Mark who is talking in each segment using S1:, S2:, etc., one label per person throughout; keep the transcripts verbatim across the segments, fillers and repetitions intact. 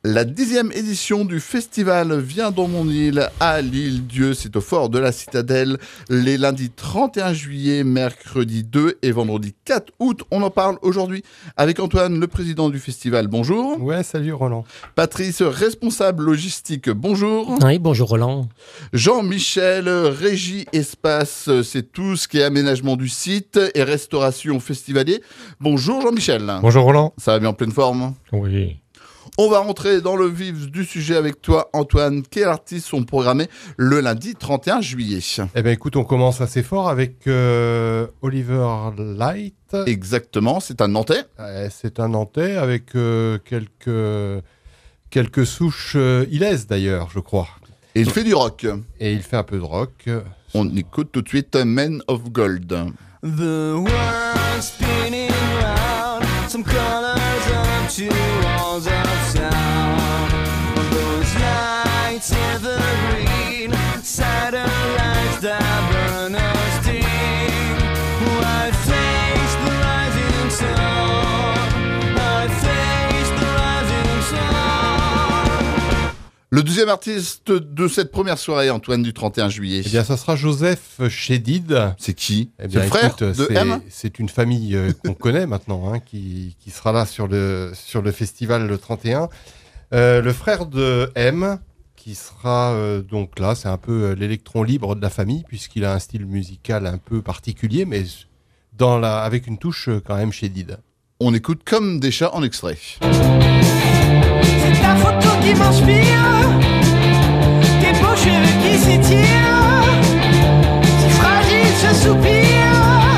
S1: La dixième édition du festival Viens dans mon île à l'Île-Dieu, c'est au fort de la Citadelle, les lundis trente et un juillet, mercredi deux et vendredi quatre août. On en parle aujourd'hui avec Antoine, le président du festival. Bonjour.
S2: Ouais, salut Roland.
S1: Patrice, responsable logistique. Bonjour.
S3: Oui, bonjour Roland.
S1: Jean-Michel, régie espace, c'est tout ce qui est aménagement du site et restauration festivalier. Bonjour Jean-Michel.
S2: Bonjour Roland.
S1: Ça va bien en pleine forme?
S2: Oui.
S1: On va rentrer dans le vif du sujet avec toi, Antoine. Quels artistes sont programmés le lundi trente et un juillet?
S2: Eh bien, écoute, on commence assez fort avec euh, Oliver Light.
S1: Exactement, c'est un Nantais.
S2: Euh, c'est un Nantais avec euh, quelques, quelques souches euh, ilaises d'ailleurs, je crois.
S1: Et il fait du rock.
S2: Et il fait un peu de rock.
S1: On écoute tout de suite Men of Gold.
S4: The world's spinning round, some colors up to walls of sound. Those lights evergreen, satellites that burn us deep. I face the rising sun, I face the rising sun.
S1: Le deuxième artiste de cette première soirée, Antoine, du trente et un juillet.
S2: Eh bien, ça sera Joseph Chédid.
S1: C'est qui?
S2: Eh
S1: C'est
S2: bien,
S1: le frère
S2: écoute,
S1: de
S2: c'est,
S1: M.
S2: c'est une famille euh, qu'on connaît maintenant, hein, qui, qui sera là sur le, sur le festival le trente et un. Euh, le frère de M, qui sera euh, donc là, c'est un peu euh, l'électron libre de la famille, puisqu'il a un style musical un peu particulier, mais dans la, avec une touche euh, quand même Chédid.
S1: On écoute Comme des chats en extrait.
S4: C'est ta photo qui m'inspire, tes beaux cheveux qui s'étirent, si fragile je soupire,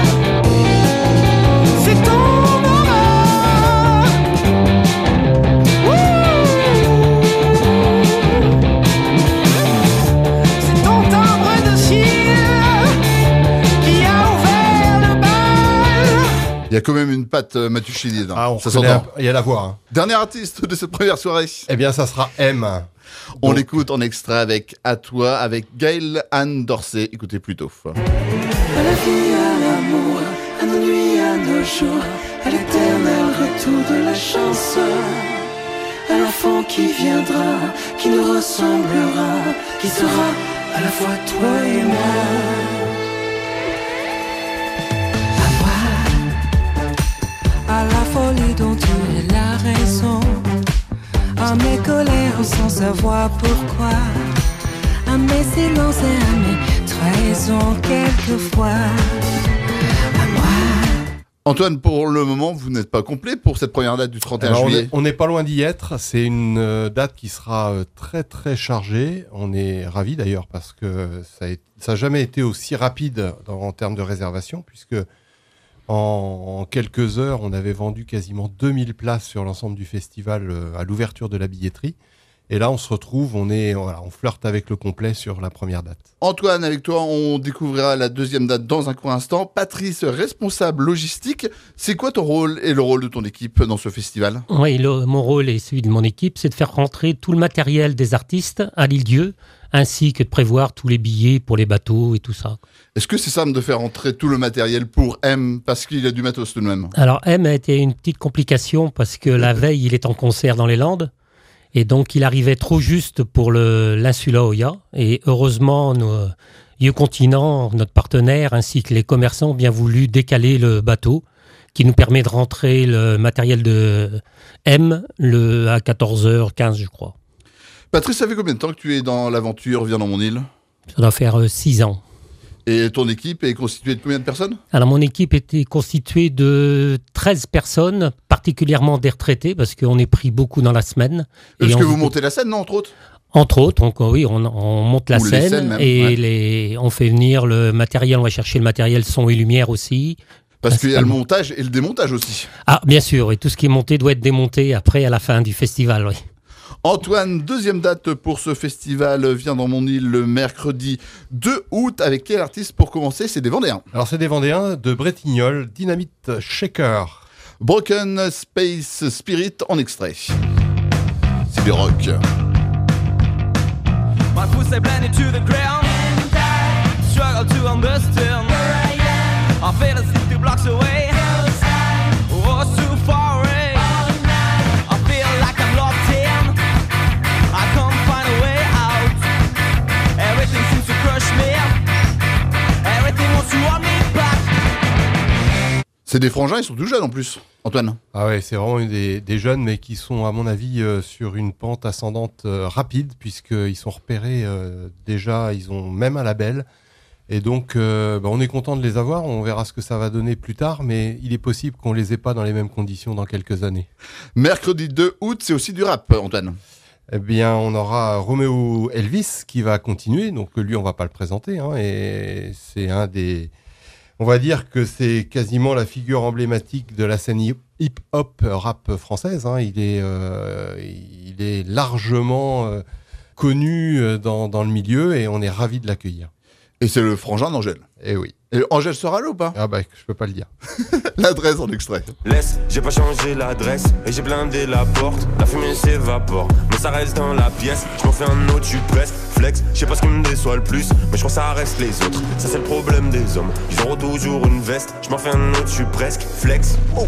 S4: c'est ton aura. C'est ton timbre de cire qui a ouvert le bal.
S1: Il y a quand même une patte euh, Mathieu Chédid.
S2: Ah, on
S1: ça
S2: reconnaît
S1: s'entend.
S2: un- il y a la voix. Hein.
S1: Dernier artiste de cette première soirée.
S2: Eh bien, ça sera M.
S1: On
S2: Donc,
S1: l'écoute en extrait avec À toi, avec Gail Anne Dorsey. Écoutez plutôt.
S4: À la vie, à l'amour, à nos nuits, à nos jours, à l'éternel retour de la chance, à l'enfant qui viendra, qui nous ressemblera, qui sera à la fois toi et moi. À moi, à la folie dont tu es la raison, à mes colères sans savoir pourquoi, à mes silences et à mes trahisons quelquefois. À moi.
S1: Antoine, pour le moment, vous n'êtes pas complet pour cette première date du trente et un
S2: Alors, on
S1: juillet.
S2: est- on n'est pas loin d'y être. C'est une euh, date qui sera euh, très très chargée. On est ravis d'ailleurs parce que ça n'a jamais été aussi rapide dans- en termes de réservation, puisque en, en quelques heures, on avait vendu quasiment deux mille places sur l'ensemble du festival euh, à l'ouverture de la billetterie. Et là, on se retrouve, on, est, voilà, on flirte avec le complet sur la première date.
S1: Antoine, avec toi, on découvrira la deuxième date dans un court instant. Patrice, responsable logistique, c'est quoi ton rôle et le rôle de ton équipe dans ce festival?
S3: Oui, le- mon rôle et celui de mon équipe, c'est de faire rentrer tout le matériel des artistes à l'Île-Dieu, ainsi que de prévoir tous les billets pour les bateaux et tout ça.
S1: Est-ce que c'est simple de faire entrer tout le matériel pour M, parce qu'il a du matos tout de même?
S3: Alors M a été une petite complication parce que la veille, il est en concert dans les Landes. Et donc, il arrivait trop juste pour le, l'Insula Oya. Et heureusement, nos Yeux Continent, notre partenaire, ainsi que les commerçants ont bien voulu décaler le bateau, qui nous permet de rentrer le matériel de M le, à quatorze heures quinze, je crois.
S1: Patrice, ça fait combien de temps que tu es dans l'aventure Viens dans mon île?
S3: Ça doit faire euh, six ans.
S1: Et ton équipe est constituée de combien de personnes?
S3: Alors, mon équipe était constituée de treize personnes, particulièrement des retraités, parce qu'on est pris beaucoup dans la semaine.
S1: Est-ce
S3: Et
S1: que
S3: on-
S1: vous montez la scène, non, entre autres?
S3: Entre autres, donc, oui, on, on monte la
S1: Ou les
S3: scène
S1: scènes même,
S3: et
S1: ouais.
S3: les, on fait venir le matériel, on va chercher le matériel son et lumière aussi.
S1: Parce qu'il y a le
S3: Principalement.
S1: montage et le démontage aussi.
S3: Ah, bien sûr, et tout ce qui est monté doit être démonté après à la fin du festival, oui.
S1: Antoine, deuxième date pour ce festival Viens dans mon île le mercredi deux août. Avec quel artiste pour commencer? C'est des Vendéens.
S2: Alors, c'est des Vendéens de Bretignolles, Dynamite Shaker.
S1: Broken Space Spirit en extrait. C'est du rock.
S4: My foot are blended to the ground. Struggle to understand. I feel as if two blocks away. Oh, too far away. I feel like I'm locked in.
S1: C'est des frangins, ils sont tout jeunes en plus, Antoine.
S2: Ah ouais, c'est vraiment des, des jeunes, mais qui sont, à mon avis, euh, sur une pente ascendante euh, rapide, puisqu'ils sont repérés euh, déjà, ils ont même un label. Et donc, euh, bah, on est content de les avoir, on verra ce que ça va donner plus tard, mais il est possible qu'on les ait pas dans les mêmes conditions dans quelques années.
S1: Mercredi deux août, c'est aussi du rap, Antoine.
S2: Eh bien, on aura Romeo Elvis qui va continuer, donc lui, on va pas le présenter, hein, et c'est un des... On va dire que c'est quasiment la figure emblématique de la scène hip-hop rap française. Hein. Il est, euh, il est largement euh, connu dans, dans le milieu et on est ravis de l'accueillir.
S1: Et c'est le frangin d'Angèle.
S2: Eh oui.
S1: Et Angèle sera là ou pas?
S2: Ah bah, je peux pas le dire.
S1: L'adresse en extrait.
S5: Laisse, j'ai pas changé l'adresse et j'ai blindé la porte. La fumée s'évapore, mais ça reste dans la pièce. Je m'en fais un autre, je suis presque flex. Je sais pas ce qui me déçoit le plus, mais je crois que ça reste les autres. Ça c'est le problème des hommes, ils auront toujours une veste. Je m'en fais un autre, je suis presque flex. Oh.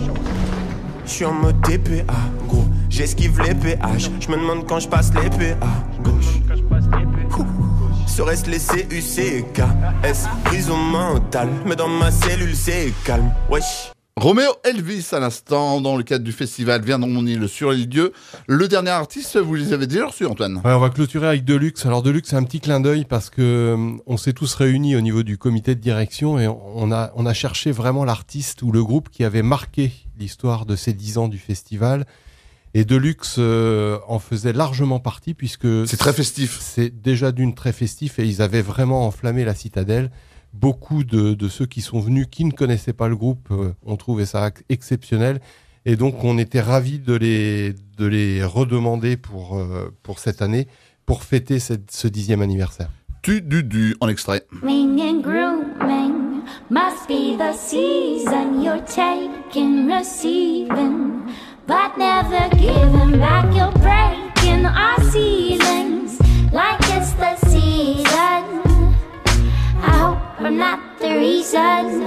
S5: Je suis en mode T P A, gros. J'esquive les péages. Je me demande quand je passe les P A, gauche. Serait-ce les C U C K S, prison mentale, mais dans ma cellule c'est calme, wesh.
S1: Romeo Elvis à l'instant, dans le cadre du festival Viens dans mon île sur l'île Dieu. Le dernier artiste, vous les avez déjà reçus, Antoine?
S2: Ouais, on va clôturer avec Deluxe. Alors Deluxe, c'est un petit clin d'œil parce que euh, on s'est tous réunis au niveau du comité de direction et on a, on a cherché vraiment l'artiste ou le groupe qui avait marqué l'histoire de ces dix ans du festival. Et Deluxe euh, en faisait largement partie puisque...
S1: C'est très festif.
S2: C'est déjà d'une très festif et ils avaient vraiment enflammé la citadelle. Beaucoup de, de ceux qui sont venus, qui ne connaissaient pas le groupe, euh, ont trouvé ça exceptionnel. Et donc on était ravis de les, de les redemander pour, euh, pour cette année, pour fêter cette, ce dixième anniversaire.
S1: Tu du du en extrait.
S6: Ring and grooming must be the season you're taking, receiving. But never giving back, you're breaking our ceilings like it's the season. I hope I'm not the reason.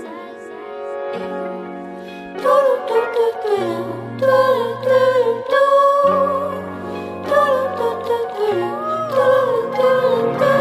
S6: Do do do do do do do do do do do do.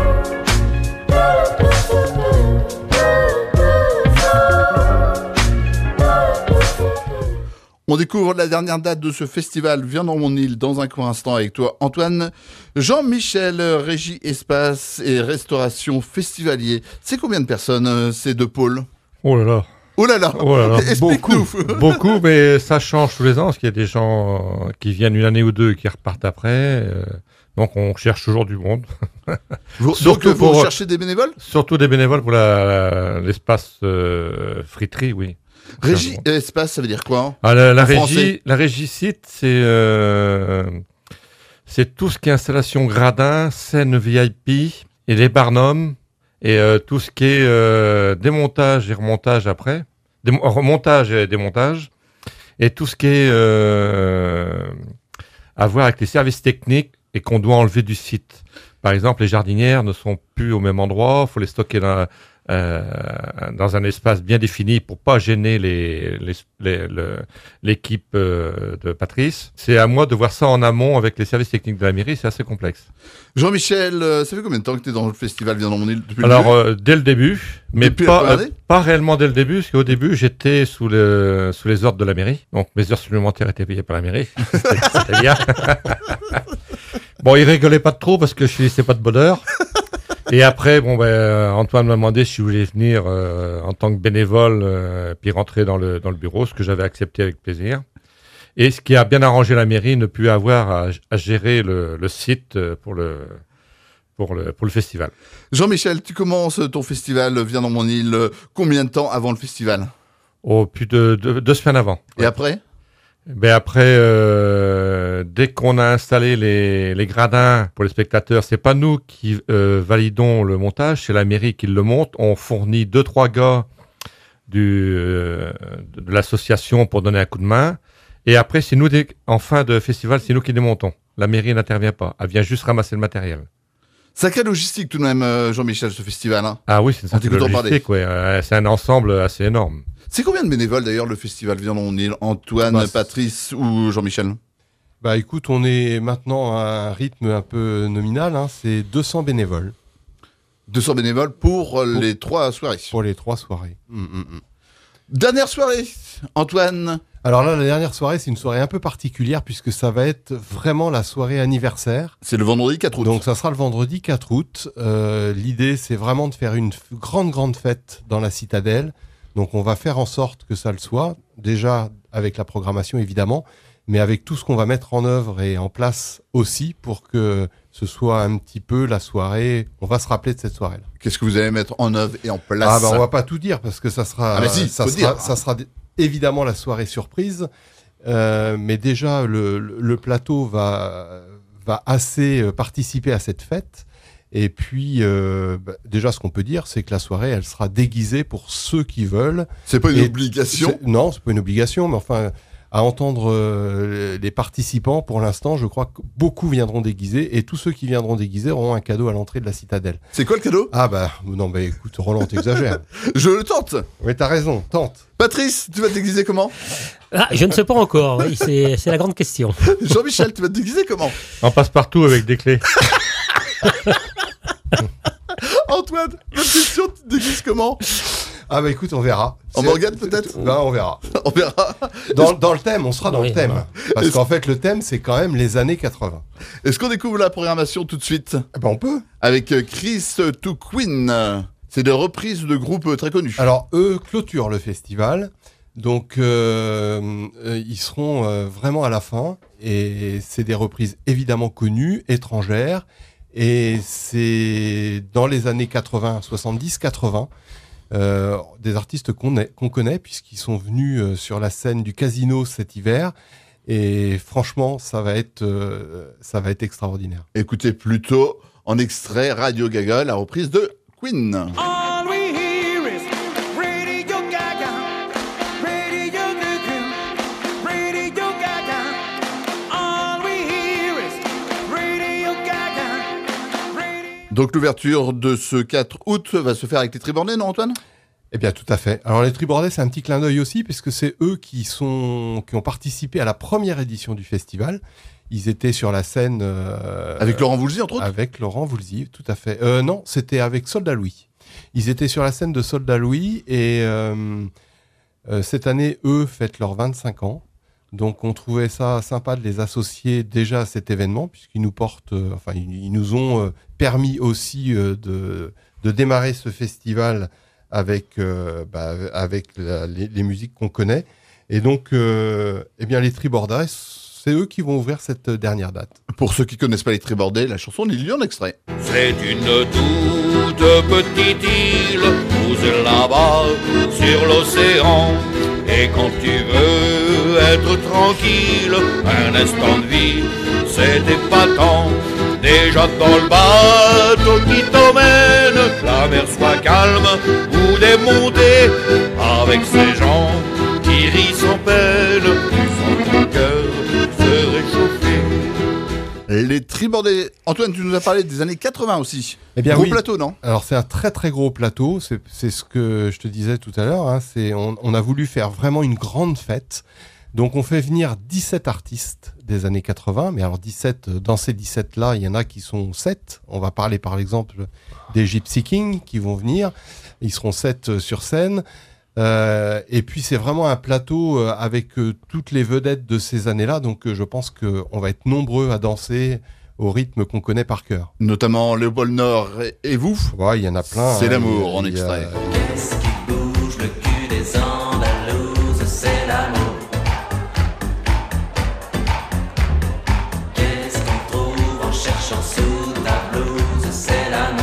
S1: On découvre la dernière date de ce festival Viens dans mon île dans un court instant avec toi, Antoine. Jean-Michel, Régie Espace et Restauration Festivalier. C'est combien de personnes, ces deux pôles?
S7: Oh là là.
S1: Oh là là,
S7: oh là, là.
S1: Explique-nous.
S7: Beaucoup, beaucoup, mais ça change tous les ans, parce qu'il y a des gens qui viennent une année ou deux et qui repartent après. Euh, donc on cherche toujours du monde.
S1: Vous,
S7: surtout
S1: donc vous
S7: pour,
S1: cherchez des bénévoles?
S7: Surtout des bénévoles pour la, la, l'espace euh, friterie, oui.
S1: Régie Espace, ça veut dire quoi?
S7: ah, la, la, régie, la régie site, c'est, euh, c'est tout ce qui est installation gradin, scène V I P et les barnums. Et euh, tout ce qui est euh, démontage et remontage après, Dém- remontage et démontage, et tout ce qui est euh, à voir avec les services techniques et qu'on doit enlever du site. Par exemple, les jardinières ne sont plus au même endroit, il faut les stocker dans, euh, dans un espace bien défini pour pas gêner les, les, les, le, l'équipe euh, de Patrice. C'est à moi de voir ça en amont avec les services techniques de la mairie, c'est assez complexe.
S1: Jean-Michel, euh, ça fait combien de temps que tu es dans le festival Viens dans mon île depuis
S7: Alors,
S1: le début
S7: euh, dès le début, mais
S1: depuis
S7: pas, euh, pas réellement dès le début, parce qu'au début, j'étais sous, le, sous les ordres de la mairie. Donc, mes heures supplémentaires étaient payées par la mairie. C'était, c'était bien. Bon, ils rigolaient pas trop parce que je laissais pas de bonheur. Et après, bon, ben, Antoine m'a demandé si je voulais venir euh, en tant que bénévole, euh, puis rentrer dans le, dans le bureau, ce que j'avais accepté avec plaisir. Et ce qui a bien arrangé la mairie, ne plus avoir à, à gérer le, le site pour le, pour, le, pour le festival.
S1: Jean-Michel, tu commences ton festival Viens dans mon île combien de temps avant le festival?
S7: Oh, plus de, de deux semaines avant.
S1: Et ouais. après
S7: Ben après, euh, dès qu'on a installé les, les gradins pour les spectateurs, c'est pas nous qui euh, validons le montage, c'est la mairie qui le monte. On fournit deux, trois gars du, euh, de l'association pour donner un coup de main. Et après, c'est nous, des, en fin de festival, c'est nous qui démontons. La mairie n'intervient pas. Elle vient juste ramasser le matériel.
S1: Sacrée logistique tout de même, Jean-Michel, ce festival. Hein.
S7: Ah oui, c'est une sacrée logistique. Ouais. Euh, c'est un ensemble assez énorme.
S1: C'est combien de bénévoles d'ailleurs le festival Viens dans mon île? Antoine, bah, Patrice ou Jean-Michel?
S2: Bah écoute, on est maintenant à un rythme un peu nominal. Hein, c'est deux cents bénévoles.
S1: deux cents bénévoles pour, pour les trois soirées.
S2: Pour les trois soirées. Mmh, mmh, mmh.
S1: Dernière soirée, Antoine.
S2: Alors là, la dernière soirée, c'est une soirée un peu particulière puisque ça va être vraiment la soirée anniversaire.
S1: C'est le vendredi quatre août.
S2: Donc ça sera le vendredi quatre août. Euh, l'idée, c'est vraiment de faire une f- grande, grande fête dans la citadelle. Donc on va faire en sorte que ça le soit, déjà avec la programmation évidemment, mais avec tout ce qu'on va mettre en œuvre et en place aussi pour que ce soit un petit peu la soirée. On va se rappeler de cette soirée-là.
S1: Qu'est-ce que vous allez mettre en œuvre et en place?
S2: Ah bah on va pas tout dire parce que ça sera,
S1: Ah bah si,
S2: ça
S1: faut
S2: sera,
S1: dire.
S2: ça sera d- évidemment la soirée surprise. Euh, mais déjà le, le, le plateau va va assez euh, participer à cette fête. Et puis euh, bah, déjà ce qu'on peut dire, c'est que la soirée, elle sera déguisée pour ceux qui veulent.
S1: C'est pas une
S2: Et
S1: obligation.
S2: c'est- Non, c'est pas une obligation, mais enfin, à entendre euh, les participants, pour l'instant, je crois que beaucoup viendront déguisés, et tous ceux qui viendront déguisés auront un cadeau à l'entrée de la citadelle.
S1: C'est quoi le cadeau?
S2: Ah bah, non, bah écoute, Roland, t'exagères.
S1: Je le tente.
S2: Oui, t'as raison, tente.
S1: Patrice, tu vas te déguiser comment?
S3: Ah, je ne sais pas encore, oui, c'est c'est la grande question.
S1: Jean-Michel, tu vas te déguiser comment?
S7: On passe partout avec des clés.
S1: Antoine, votre question, tu te déguises comment?
S2: Ah bah écoute, on verra.
S1: En
S2: C'est-
S1: Morgane, peut-être?
S2: Bah on verra.
S1: On verra.
S2: Dans, dans le thème, on sera dans
S3: Oui,
S2: le thème.
S3: voilà.
S2: Parce
S1: Est-ce-
S2: qu'en fait, le thème, c'est quand même les années quatre-vingts.
S1: Est-ce qu'on découvre la programmation tout de suite?
S2: Eh ben on peut.
S1: Avec euh, Chris to Queen. C'est des reprises de groupes euh, très connus.
S2: Alors, eux clôturent le festival. Donc, euh, euh, ils seront euh, vraiment à la fin. Et c'est des reprises évidemment connues, étrangères. Et c'est dans les années quatre-vingts, soixante-dix, quatre-vingts, euh, des artistes qu'on est- qu'on connaît, puisqu'ils sont venus euh, sur la scène du Casino cet hiver. Et franchement, ça va être, euh, ça va être extraordinaire.
S1: Écoutez plutôt en extrait Radio Gaga, la reprise de Queen.
S4: All we hear is Radio Gaga, Radio Gaga, Radio Gaga. All we hear is Radio Gaga, Radio...
S1: Donc l'ouverture de ce quatre août va se faire avec les Tribordés, non Antoine?
S2: Eh bien, tout à fait. Alors, les Tribordais, c'est un petit clin d'œil aussi, puisque c'est eux qui sont, qui ont participé à la première édition du festival. Ils étaient sur la scène, euh,
S1: Avec Laurent Voulzy, entre autres?
S2: avec Laurent Voulzy, tout à fait. Euh, non, c'était avec Soldat Louis. Ils étaient sur la scène de Soldat Louis, et, euh, euh, cette année, eux fêtent leurs vingt-cinq ans. Donc, on trouvait ça sympa de les associer déjà à cet événement, puisqu'ils nous portent, euh, enfin, ils, ils nous ont euh, permis aussi euh, de, de démarrer ce festival avec, euh, bah, avec la- les, les musiques qu'on connaît. Et donc, euh, eh bien, les Tribordais, c'est eux qui vont ouvrir cette dernière date.
S1: Pour ceux qui connaissent pas les Tribordés, la chanson, il y en extrait.
S8: C'est une toute petite île posée là-bas sur l'océan. Et quand tu veux être tranquille, un instant de vie, c'est épatant. Déjà dans le bateau qui t'emmène, que la mer soit calme ou démontée, avec ces gens qui rient sans peine, tu sens ton cœur se réchauffer.
S1: Les Tribordés. Antoine, tu nous as parlé des années quatre-vingts aussi.
S2: Eh bien,
S1: Gros
S2: oui.
S1: plateau, non?
S2: Alors, c'est un très très gros plateau. C'est, c'est ce que je te disais tout à l'heure. Hein. C'est, on, on a voulu faire vraiment une grande fête. Donc, on fait venir dix-sept artistes des années quatre-vingts. Mais alors, dix-sept, dans ces dix-sept-là, il y en a qui sont sept. On va parler par exemple des Gypsy Kings qui vont venir. Ils seront sept sur scène. Euh, et puis, c'est vraiment un plateau euh, avec euh, toutes les vedettes de ces années-là. Donc, euh, je pense qu'on va être nombreux à danser au rythme qu'on connaît par cœur.
S1: Notamment Léopold Nord et- et vous.
S2: Ouais, il y en a plein.
S1: C'est
S2: hein.
S1: l'amour, en
S2: Il y a-
S1: extrait.
S4: Qu'est-ce qui bouge le cul des Andalouses, c'est l'amour. Qu'est-ce qu'on trouve en cherchant sous ta blouse, c'est l'amour.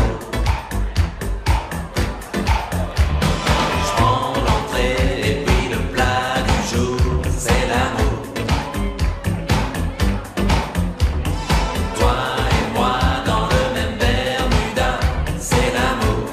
S4: Je prends l'entrée et puis le plat du jour, c'est l'amour. Toi et moi dans le même Bermuda, c'est l'amour.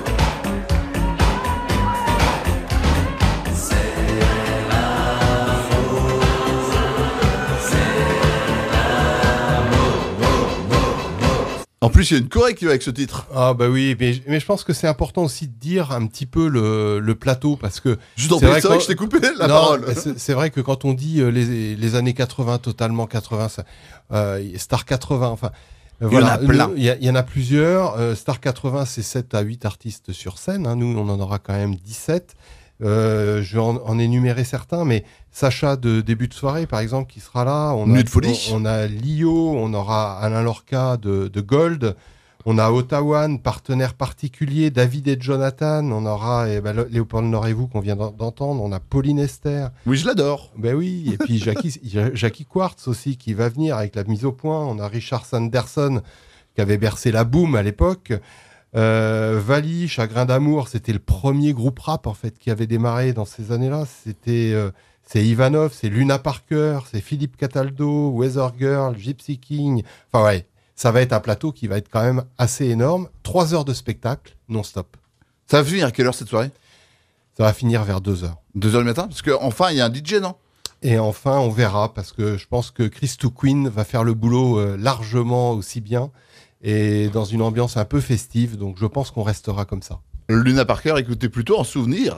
S1: En plus, il y a une choré qui va avec ce titre.
S2: Ah bah oui, mais, mais je pense que c'est important aussi de dire un petit peu le, le plateau parce que
S1: Je t'en
S2: C'est
S1: prie,
S2: vrai
S1: c'est vrai
S2: qu'on-
S1: que je t'ai coupé la
S2: non,
S1: parole.
S2: mais c'est, c'est vrai que quand on dit euh, les, les années quatre-vingts, totalement quatre-vingts, ça, euh, Star quatre-vingts, enfin euh,
S1: Il y en
S2: voilà,
S1: a plein.
S2: nous, Il y, a- il y en a plusieurs. Euh, Star quatre-vingts, c'est sept à huit artistes sur scène. Hein. Nous, on en aura quand même dix-sept. Euh, je vais en, en énumérer certains, mais Sacha de début de soirée, par exemple, qui sera là. On
S1: Nuit
S2: a,
S1: de folie.
S2: On, on a Lio, on aura Alain Lorca de, de Gold. On a Ottawa, partenaire particulier, David et Jonathan. On aura eh ben, Léopold Norez-vous qu'on vient d'entendre. On a Pauline Esther.
S1: Oui, je l'adore.
S2: Ben oui. Et puis Jackie, Jackie Quartz aussi qui va venir avec la mise au point. On a Richard Sanderson qui avait bercé la boom à l'époque. Euh, Vali, Chagrin d'amour, c'était le premier groupe rap en fait qui avait démarré dans ces années-là. C'était euh, c'est Ivanov, c'est Luna Parker, c'est Philippe Cataldo, Weather Girl, Gypsy King. Enfin ouais. Ça va être un plateau qui va être quand même assez énorme. Trois heures de spectacle, non-stop.
S1: Ça va finir à quelle heure cette soirée ?
S2: Ça va finir vers deux heures.
S1: deux heures du matin ? Parce qu'enfin, il y a un D J, non ?
S2: Et enfin, on verra, parce que je pense que Chris To Queen va faire le boulot euh, largement aussi bien, et dans une ambiance un peu festive, donc je pense qu'on restera comme ça.
S1: Luna Parker, écoutez plutôt en souvenir.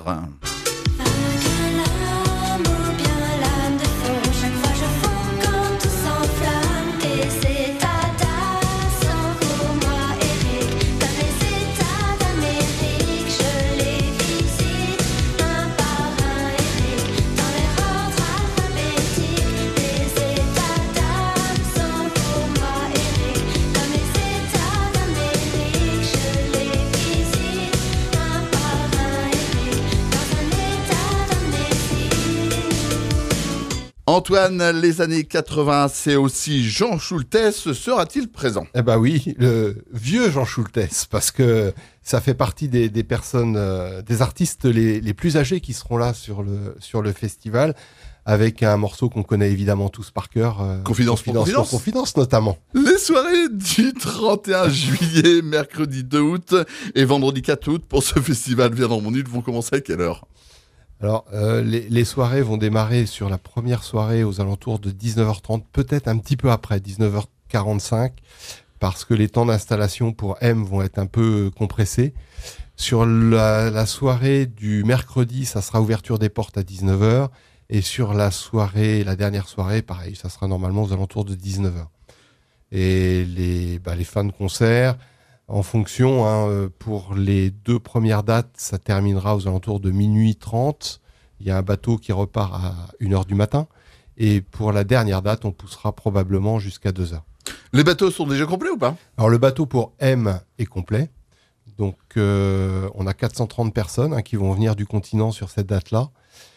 S1: Antoine, les années quatre-vingts, c'est aussi Jean Schultes, sera-t-il présent ?
S2: Eh ben oui, le vieux Jean Schultes, parce que ça fait partie des, des personnes, euh, des artistes les, les plus âgés qui seront là sur le, sur le festival, avec un morceau qu'on connaît évidemment tous par cœur. Euh,
S1: Confidence,
S2: Confidence pour
S1: Confidence.
S2: Confidence notamment.
S1: Les soirées du trente et un juillet, mercredi deux août et vendredi quatre août pour ce festival Viens dans mon île vont commencer à quelle heure ?
S2: Alors, euh, les, les soirées vont démarrer sur la première soirée aux alentours de dix-neuf heures trente, peut-être un petit peu après, dix-neuf heures quarante-cinq, parce que les temps d'installation pour M vont être un peu compressés. Sur la, la soirée du mercredi, ça sera ouverture des portes à dix-neuf heures, et sur la soirée, la dernière soirée, pareil, ça sera normalement aux alentours de dix-neuf heures. Et les, bah, les fins de concert, en fonction, hein, pour les deux premières dates, ça terminera aux alentours de minuit trente. Il y a un bateau qui repart à une heure du matin. Et pour la dernière date, on poussera probablement jusqu'à deux heures.
S1: Les bateaux sont déjà complets ou pas ?
S2: Alors le bateau pour M est complet. Donc euh, on a quatre cent trente personnes hein, qui vont venir du continent sur cette date-là.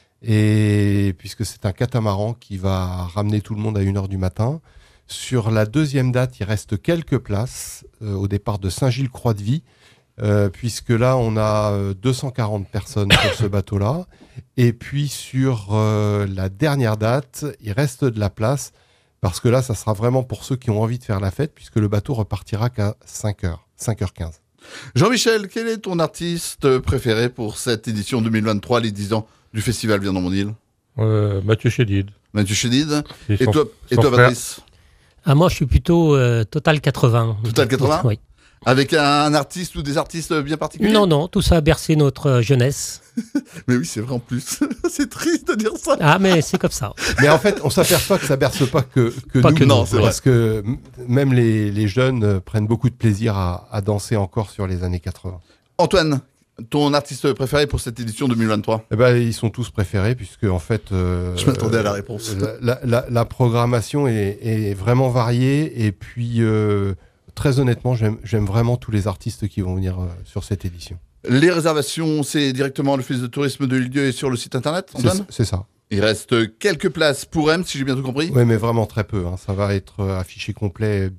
S2: Et puisque c'est un catamaran qui va ramener tout le monde à une heure du matin. Sur la deuxième date, il reste quelques places euh, au départ de Saint-Gilles-Croix-de-Vie, euh, puisque là, on a euh, deux cent quarante personnes sur ce bateau-là. Et puis sur euh, la dernière date, il reste de la place, parce que là, ça sera vraiment pour ceux qui ont envie de faire la fête, puisque le bateau repartira qu'à cinq heures, cinq heures quinze.
S1: Jean-Michel, quel est ton artiste préféré pour cette édition deux mille vingt-trois, les dix ans du festival Viens dans mon île ?
S7: euh, Mathieu Chédid.
S1: Mathieu Chédid.
S7: Et
S1: Et
S7: son-
S1: toi, et
S7: son
S1: toi
S7: frère.
S1: Patrice ?
S3: Ah, moi, je suis plutôt euh, Total quatre-vingts.
S1: Total quatre-vingts ?
S3: Oui.
S1: Avec un artiste ou des artistes bien particuliers ?
S3: Non, non, tout ça a bercé notre euh, jeunesse.
S1: Mais oui, c'est vrai en plus. C'est triste de dire ça.
S3: Ah, mais c'est comme ça.
S2: Mais en fait, on s'aperçoit que ça berce pas que, que
S3: Pas
S2: nous.
S3: que
S1: nous,
S2: non,
S1: c'est
S2: parce que m- même les, les jeunes euh, prennent beaucoup de plaisir à, à danser encore sur les années quatre-vingts.
S1: Antoine, ton artiste préféré pour cette édition deux mille vingt-trois ?
S2: Eh ben, ils sont tous préférés puisque en fait, euh,
S1: Je m'attendais à la réponse.
S2: La, la- la- la programmation est, est vraiment variée et puis euh, très honnêtement, j'aime, j'aime vraiment tous les artistes qui vont venir euh, sur cette édition.
S1: Les réservations, c'est directement l'Office de tourisme de l'Île-Dieu et sur le site internet, Antoine ?
S2: C'est, c'est ça.
S1: Il reste quelques places pour M, si j'ai bien tout compris.
S2: Oui, mais vraiment très peu. Hein. Ça va être euh, affiché complet,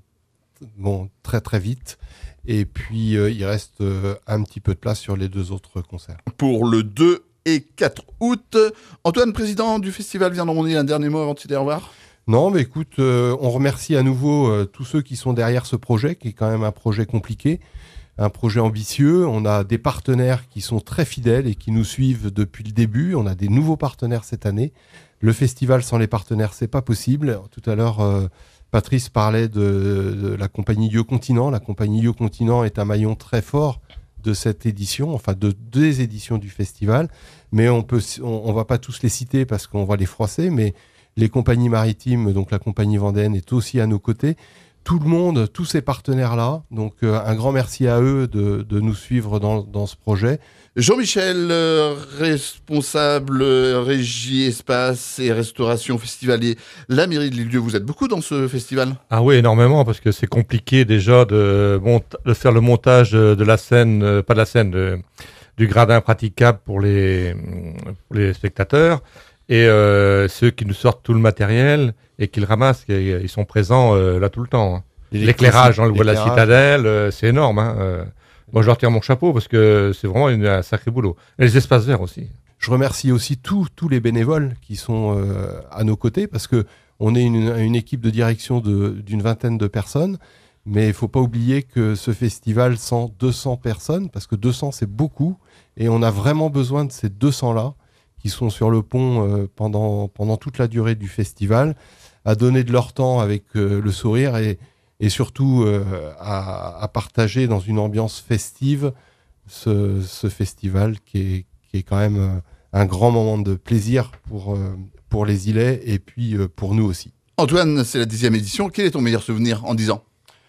S2: bon, très très vite. Et puis euh, il reste euh, un petit peu de place sur les deux autres concerts.
S1: Pour le deux et quatre août. Antoine, président du festival Viens dans mon île, un dernier mot avant de se dire au revoir ?
S2: Non, mais écoute, euh, on remercie à nouveau euh, tous ceux qui sont derrière ce projet, qui est quand même un projet compliqué, un projet ambitieux. On a des partenaires qui sont très fidèles et qui nous suivent depuis le début. On a des nouveaux partenaires cette année. Le festival sans les partenaires, c'est pas possible. Tout à l'heure, euh, Patrice parlait de, de la compagnie Yo Continent. La compagnie Yo Continent est un maillon très fort de cette édition, enfin de deux éditions du festival. Mais on peut, on, on va pas tous les citer parce qu'on va les froisser, mais les compagnies maritimes, donc la compagnie Vendéenne est aussi à nos côtés. tout le monde, tous ces partenaires-là. Donc euh, un grand merci à eux de, de nous suivre dans, dans ce projet.
S1: Jean-Michel, euh, responsable euh, régie, espace et restauration festivalier, la mairie de l'Île-Dieu, vous êtes beaucoup dans ce festival ?
S7: Ah oui, énormément, parce que c'est compliqué déjà de, mont- de faire le montage de, de la scène, euh, pas de la scène, de, du gradin praticable pour les, pour les spectateurs, et euh, ceux qui nous sortent tout le matériel et qui le ramassent, et, ils sont présents euh, là tout le temps. Hein. L'éclairage, on le voit de la citadelle, euh, c'est énorme. Hein, euh. Moi, je leur tire mon chapeau parce que c'est vraiment une, un sacré boulot. Et les espaces verts aussi.
S2: Je remercie aussi tous tous les bénévoles qui sont euh, à nos côtés parce que on est une, une équipe de direction de, d'une vingtaine de personnes, mais il faut pas oublier que ce festival sent deux cents personnes parce que deux cents c'est beaucoup et on a vraiment besoin de ces deux cents là qui sont sur le pont euh, pendant pendant toute la durée du festival, à donner de leur temps avec euh, le sourire et et surtout euh, à, à partager dans une ambiance festive ce, ce festival qui est, qui est quand même euh, un grand moment de plaisir pour, euh, pour les Îlets et puis euh, pour nous aussi.
S1: Antoine, c'est la dixième édition. Quel est ton meilleur souvenir en dix ans ?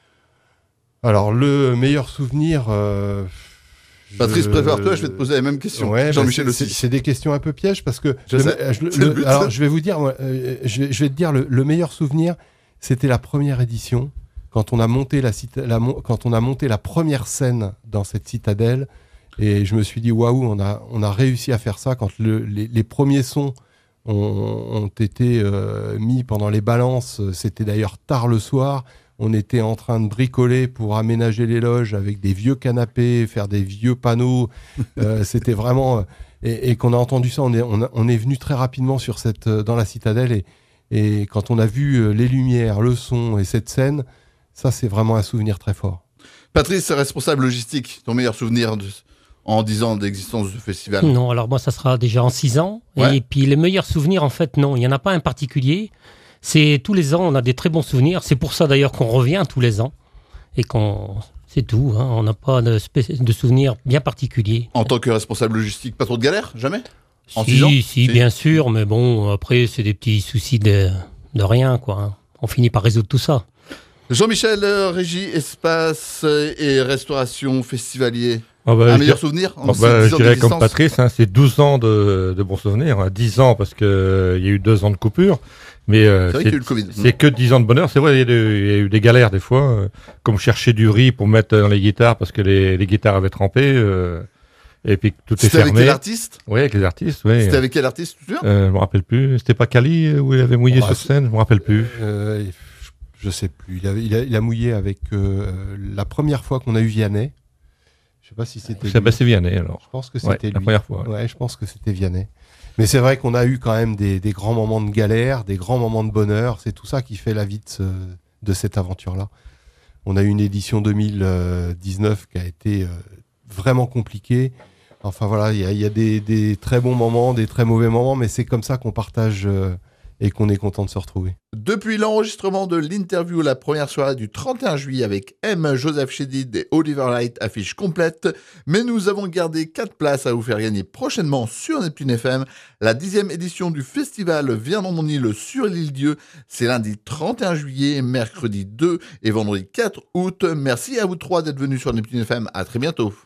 S2: Alors, le meilleur souvenir... Euh,
S1: Patrice,
S2: je...
S1: prépare-toi, je vais te poser la même question.
S2: Ouais,
S1: Jean-Michel
S2: bah
S1: aussi.
S2: C'est, c'est des questions un peu pièges parce que...
S1: Je
S2: le,
S1: sais,
S2: je, le,
S1: c'est le but.
S2: alors, je vais vous dire, euh, je, vais, je vais te dire, le, le meilleur souvenir, c'était la première édition. Quand on a monté la, cita- la quand on a monté la première scène dans cette citadelle, et je me suis dit waouh, on a on a réussi à faire ça quand le, les, les premiers sons ont, ont été euh, mis pendant les balances. C'était d'ailleurs tard le soir. On était en train de bricoler pour aménager les loges avec des vieux canapés, faire des vieux panneaux. euh, c'était vraiment et, et qu'on a entendu ça, on est on, a, on est venu très rapidement sur cette dans la citadelle et et quand on a vu les lumières, le son et cette scène. Ça, c'est vraiment un souvenir très fort.
S1: Patrice, responsable logistique, ton meilleur souvenir de, en dix ans d'existence de ce festival ?
S3: Non, alors moi, ça sera déjà en six ans.
S1: Ouais.
S3: Et puis les meilleurs souvenirs, en fait, non, il n'y en a pas un particulier. C'est tous les ans, on a des très bons souvenirs. C'est pour ça d'ailleurs qu'on revient tous les ans. Et qu'on... C'est tout, hein. On n'a pas de, spé... de souvenirs bien particuliers.
S1: En tant que responsable logistique, pas trop de galères ? Jamais ? En
S3: si,
S1: six ans ?
S3: si,
S1: Si.
S3: bien sûr, mais bon, après, c'est des petits soucis de, de rien, quoi. Hein. On finit par résoudre tout ça.
S1: Jean-Michel, euh, régie, espace euh, et restauration festivalier.
S7: Oh bah,
S1: un
S7: je
S1: meilleur
S7: dirais-
S1: souvenir en
S7: Oh
S1: ces
S7: bah,
S1: dix
S7: je
S1: ans
S7: dirais
S1: d'existence.
S7: comme Patrice, hein, c'est douze ans de, de bons souvenirs. Hein. dix ans parce qu'il euh, y a eu deux ans de coupure. Mais euh,
S1: C'est vrai qu'il y a eu le Covid.
S7: c'est que dix ans de bonheur. C'est vrai, il y, a de- il y a eu des galères des fois, euh, comme chercher du riz pour mettre dans les guitares parce que les, les guitares avaient trempé. Euh, et puis que tout est
S1: C'était avec
S7: fermé.
S1: quel artiste ?
S7: Oui, avec les artistes, oui.
S1: C'était avec quel artiste, tu te souviens ?
S7: Euh, je me rappelle plus. C'était pas Cali euh, où il avait mouillé
S2: Oh,
S7: sur
S2: c'est-
S7: scène, je me rappelle plus.
S2: Euh, je sais plus. Il a, il a, il a mouillé avec euh, la première fois qu'on a eu Vianney. Je sais pas si c'était.
S7: C'est
S2: lui.
S7: bah, c'est Vianney alors.
S2: Je pense que
S7: Ouais,
S2: c'était
S7: la
S2: lui.
S7: première fois. Ouais.
S2: Ouais, je pense que c'était Vianney. Mais c'est vrai qu'on a eu quand même des, des grands moments de galère, des grands moments de bonheur. C'est tout ça qui fait la vie de, ce, de cette aventure-là. On a eu une édition deux mille dix-neuf qui a été euh, vraiment compliquée. Enfin voilà, il y a, il y a des, des très bons moments, des très mauvais moments, mais c'est comme ça qu'on partage euh, et qu'on est content de se retrouver.
S1: Depuis l'enregistrement de l'interview, la première soirée du trente et un juillet avec M, Joseph Chédid et Oliver Light, affiche complète. Mais nous avons gardé quatre places à vous faire gagner prochainement sur Neptune F M. La dixième édition du festival Viens dans mon île sur l'Île-Dieu. C'est lundi trente et un juillet, mercredi deux et vendredi quatre août. Merci à vous trois d'être venus sur Neptune F M. À très bientôt.